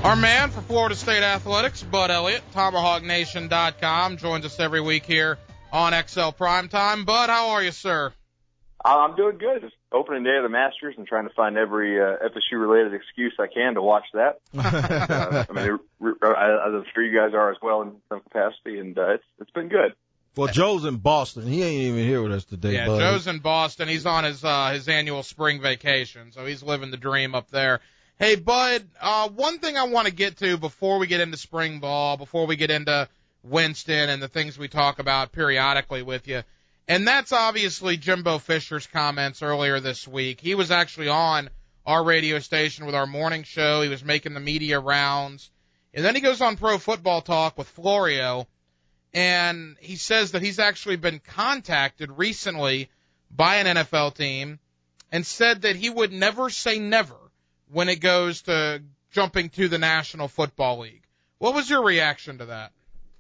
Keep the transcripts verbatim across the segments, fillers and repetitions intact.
Our man for Florida State Athletics, Bud Elliott, Tomahawk Nation dot com, joins us every week here on X L Primetime. Bud, how are you, sir? Uh, I'm doing good. It's opening day of the Masters and trying to find every uh, F S U-related excuse I can to watch that. uh, I mean, I'm sure you guys are as well in some capacity, and uh, it's it's been good. Well, Joe's in Boston. He ain't even here with us today, Yeah, Bud. Joe's in Boston. He's on his uh, his annual spring vacation, so he's living the dream up there. Hey, Bud, uh, one thing I want to get to before we get into spring ball, before we get into Winston and the things we talk about periodically with you, and that's obviously Jimbo Fisher's comments earlier this week. He was actually on our radio station with our morning show. He was making the media rounds. And then he goes on Pro Football Talk with Florio, and he says that he's actually been contacted recently by an N F L team and said that he would never say never when it goes to jumping to the National Football League. What was your reaction to that?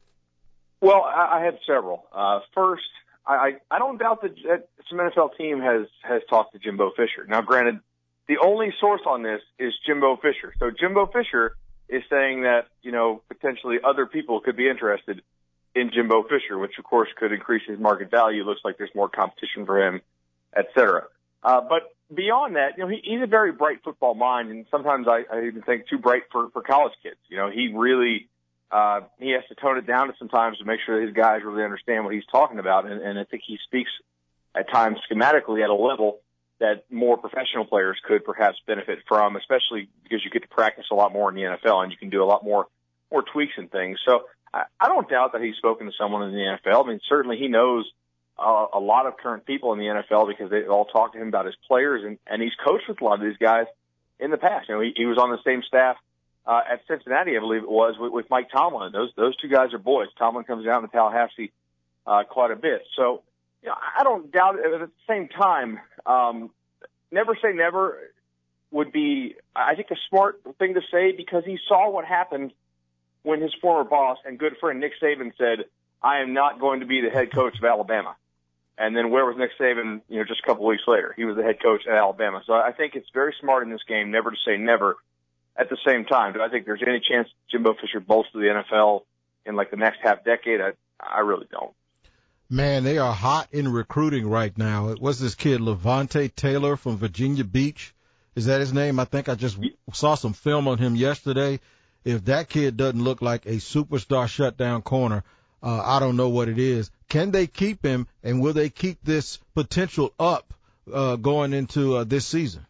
Well, I, I had several. Uh, first, I, I don't doubt that, that some N F L team has, has talked to Jimbo Fisher. Now, granted, the only source on this is Jimbo Fisher. So Jimbo Fisher is saying that, you know, potentially other people could be interested in Jimbo Fisher, which, of course, could increase his market value. Looks like there's more competition for him, et cetera. Uh, but beyond that, you know, he, he's a very bright football mind, and sometimes I, I even think too bright for, for college kids. You know, he really uh, he has to tone it down at sometimes to make sure that his guys really understand what he's talking about, and, and I think he speaks at times schematically at a level that more professional players could perhaps benefit from, especially because you get to practice a lot more in the N F L and you can do a lot more more tweaks and things. So I, I don't doubt that he's spoken to someone in the N F L. I mean, certainly he knows Uh, a lot of current people in the N F L because they all talk to him about his players, and, and he's coached with a lot of these guys in the past. You know, he, he was on the same staff uh, at Cincinnati, I believe it was, with, with Mike Tomlin. Those those two guys are boys. Tomlin comes down to Tallahassee uh, quite a bit. So, you know, I don't doubt it. At the same time, um, never say never would be, I think, a smart thing to say because he saw what happened when his former boss and good friend Nick Saban said, I am not going to be the head coach of Alabama. And then where was Nick Saban, you know, just a couple of weeks later? He was the head coach at Alabama. So I think it's very smart in this game never to say never. At the same time, do I think there's any chance Jimbo Fisher bolts to the N F L in like the next half decade? I, I really don't. Man, they are hot in recruiting right now. What's this kid, Levante Taylor from Virginia Beach? Is that his name? I think I just saw some film on him yesterday. If that kid doesn't look like a superstar shutdown corner, uh, I don't know what it is. Can they keep him, and will they keep this potential up uh, going into uh, this season?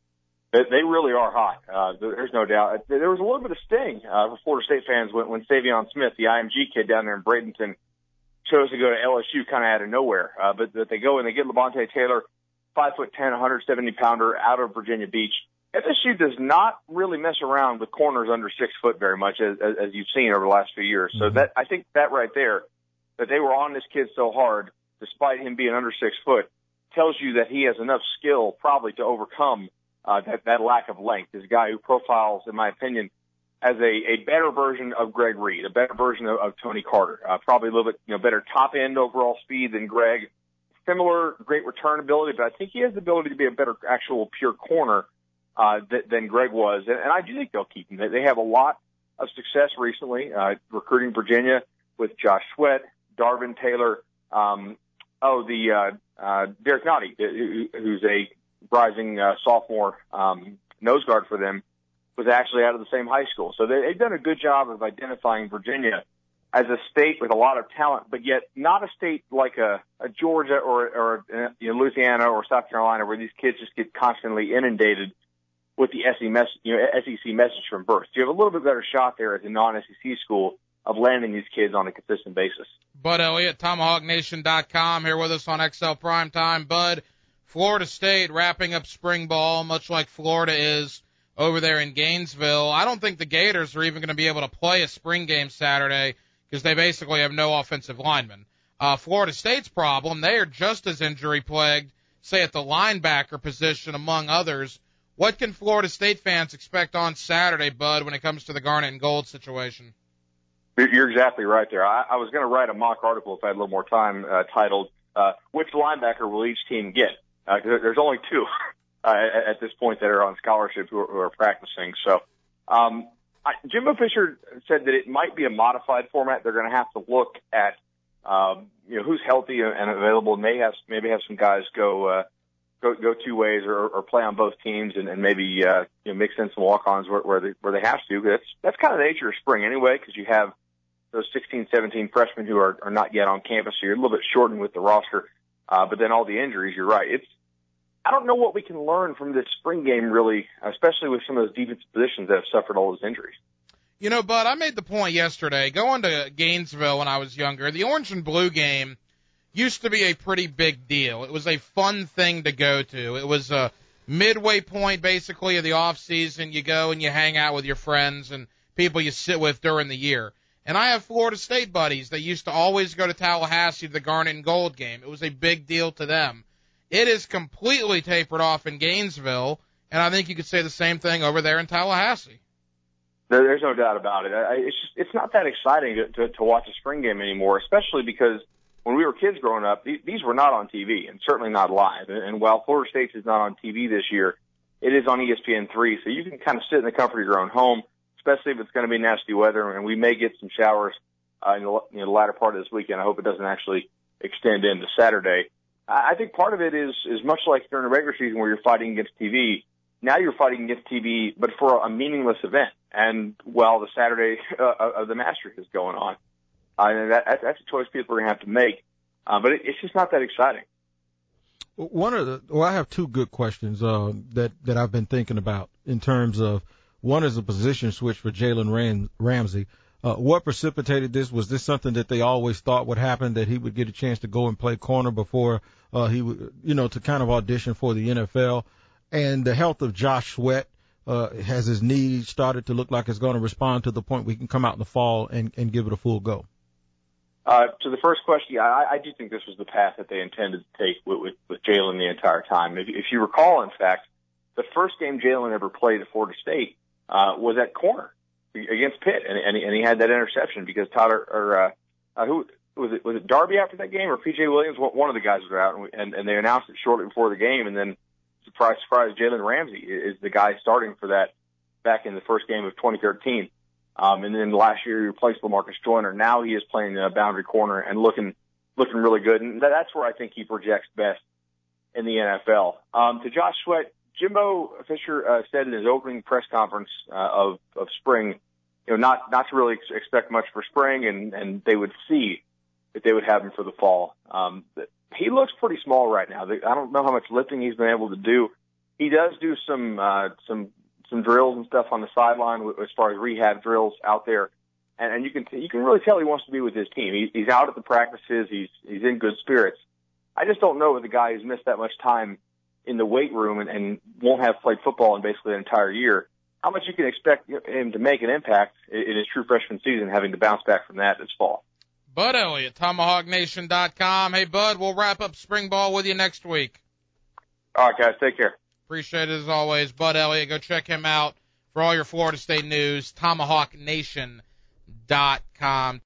They really are hot. Uh, there's no doubt. There was a little bit of sting uh, for Florida State fans when, when Savion Smith, the I M G kid down there in Bradenton, chose to go to L S U kind of out of nowhere. Uh, but, but they go and they get Levante Taylor, five foot ten, one hundred seventy pounder out of Virginia Beach. F S U does not really mess around with corners under six foot very much, as, as, as you've seen over the last few years. So that I think that right there, that they were on this kid so hard, despite him being under six foot, tells you that he has enough skill probably to overcome uh, that, that lack of length. This guy who profiles, in my opinion, as a, a better version of Greg Reed, a better version of, of Tony Carter, uh, probably a little bit you know better top end overall speed than Greg. Similar great return ability, but I think he has the ability to be a better actual pure corner uh, th- than Greg was, and, and I do think they'll keep him. They, they have a lot of success recently uh, recruiting Virginia with Josh Sweat, Darvin Taylor, um, oh, the uh, uh, Derek Nottie, who, who's a rising uh, sophomore um, nose guard for them, was actually out of the same high school. So they, they've done a good job of identifying Virginia as a state with a lot of talent, but yet not a state like a, a Georgia or, or uh, you know, Louisiana or South Carolina where these kids just get constantly inundated with the S E C message, you know, S E C message from birth. So you have a little bit better shot there as a non-S E C school of landing these kids on a consistent basis. Bud Elliott, Tomahawk Nation dot com, here with us on X L Primetime. Bud, Florida State wrapping up spring ball, much like Florida is over there in Gainesville. I don't think the Gators are even going to be able to play a spring game Saturday because they basically have no offensive linemen. Uh, Florida State's problem, they are just as injury-plagued, say, at the linebacker position, among others. What can Florida State fans expect on Saturday, Bud, when it comes to the Garnet and Gold situation? You're exactly right there. I, I was going to write a mock article if I had a little more time uh, titled, uh, Which Linebacker Will Each Team Get? Uh, there's only two uh, at, at this point that are on scholarship who are, who are practicing. So um, I, Jimbo Fisher said that it might be a modified format. They're going to have to look at, um, you know, who's healthy and available. May have maybe have some guys go uh, go go two ways or, or play on both teams, and, and maybe uh, you know mix in some walk-ons where, where they where they have to. That's that's kind of the nature of spring anyway, because you have those sixteen, seventeen freshmen who are, are not yet on campus, so you're a little bit shortened with the roster. Uh, but then all the injuries, you're right. It's I don't know what we can learn from this spring game, really, especially with some of those defensive positions that have suffered all those injuries. You know, Bud, I made the point yesterday, going to Gainesville when I was younger, the orange and blue game used to be a pretty big deal. It was a fun thing to go to. It was a midway point, basically, of the off season. You go and you hang out with your friends and people you sit with during the year. And I have Florida State buddies that used to always go to Tallahassee to the Garnet and Gold game. It was a big deal to them. It is completely tapered off in Gainesville, and I think you could say the same thing over there in Tallahassee. There, there's no doubt about it. I, it's just, it's not that exciting to, to, to watch a spring game anymore, especially because when we were kids growing up, these, these were not on T V and certainly not live. And, and while Florida State is not on T V this year, it is on E S P N three, so you can kind of sit in the comfort of your own home, especially if it's going to be nasty weather, and we may get some showers uh, in, the, in the latter part of this weekend. I hope it doesn't actually extend into Saturday. I think part of it is is much like during the regular season where you're fighting against T V. Now you're fighting against T V, but for a meaningless event. And while the Saturday uh, of the Masters is going on, uh, and that, that's a choice people are going to have to make. Uh, but it, it's just not that exciting. One of the well, I have two good questions uh, that that I've been thinking about in terms of one is a position switch for Jalen Ram, Ramsey. Uh, what precipitated this? Was this something that they always thought would happen, that he would get a chance to go and play corner before uh, he would, you know, to kind of audition for the N F L? And the health of Josh Sweat, uh, has his knee started to look like it's going to respond to the point we can come out in the fall and, and give it a full go? Uh, to the first question, yeah, I, I do think this was the path that they intended to take with, with, with Jalen the entire time. If, if you recall, in fact, the first game Jalen ever played at Florida State uh, was at corner against Pitt, and, and, he, and he had that interception because Tyler or uh, uh, who was it? Was it Darby after that game or P J Williams? One of the guys was out, and, and, and they announced it shortly before the game, and then surprise, surprise, Jalen Ramsey is the guy starting for that back in the first game of twenty thirteen. Um, and then last year he replaced LaMarcus Joyner. Now he is playing the boundary corner and looking looking really good, and that, that's where I think he projects best in the N F L. Um, to Josh Sweat, Jimbo Fisher uh, said in his opening press conference uh, of of spring, you know, not not to really ex- expect much for spring, and and they would see if they would have him for the fall. Um, he looks pretty small right now. I don't know how much lifting he's been able to do. He does do some uh, some some drills and stuff on the sideline as far as rehab drills out there, and, and you can you can really tell he wants to be with his team. He, he's out at the practices. He's he's in good spirits. I just don't know with a guy who's missed that much time in the weight room and, and won't have played football in basically an entire year, how much you can expect him to make an impact in his true freshman season, having to bounce back from that this fall. Bud Elliott, Tomahawk Nation dot com. Hey, Bud, we'll wrap up spring ball with you next week. All right, guys, take care. Appreciate it as always. Bud Elliott, go check him out for all your Florida State news, Tomahawk Nation dot com.